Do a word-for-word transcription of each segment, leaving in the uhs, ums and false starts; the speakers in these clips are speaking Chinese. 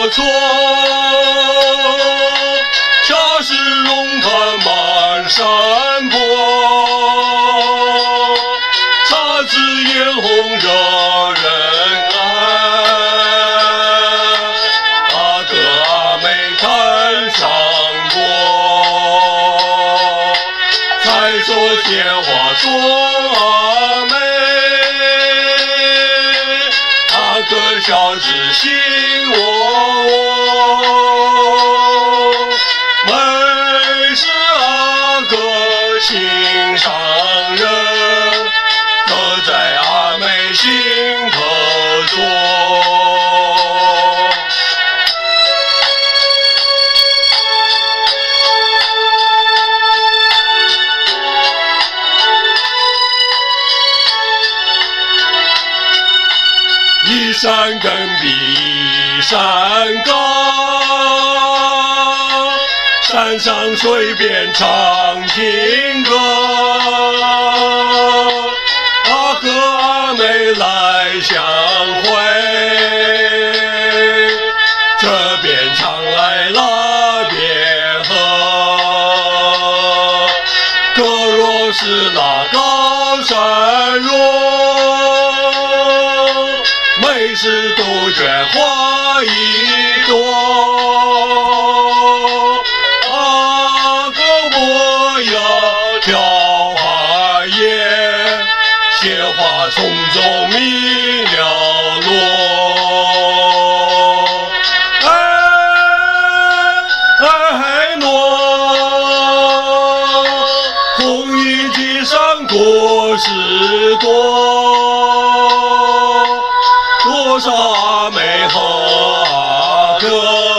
错，恰是龙潭满山坡，姹紫嫣红惹人爱。阿哥阿妹看上过，才说闲话说阿妹，阿哥笑是心窝窝。妹是阿哥心上人，刻在阿妹心头着。一山更比一山高，山上水边唱情歌。阿哥阿妹来相会，这边唱来那边和。可若是那高山若，妹是杜鹃花一朵，阿哥我要挑花叶，鲜花丛中觅了落。哎哎诺，红衣机上果实多。多少阿妹和阿哥，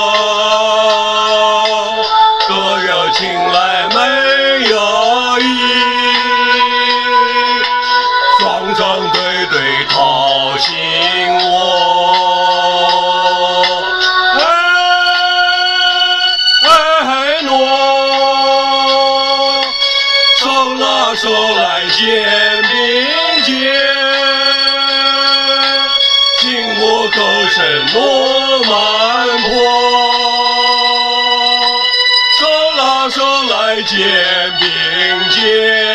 各有情来没有意，双双对对掏心窝。哎哎诺，手拉手来肩并肩，我口声落满坡，手拉手来肩并肩。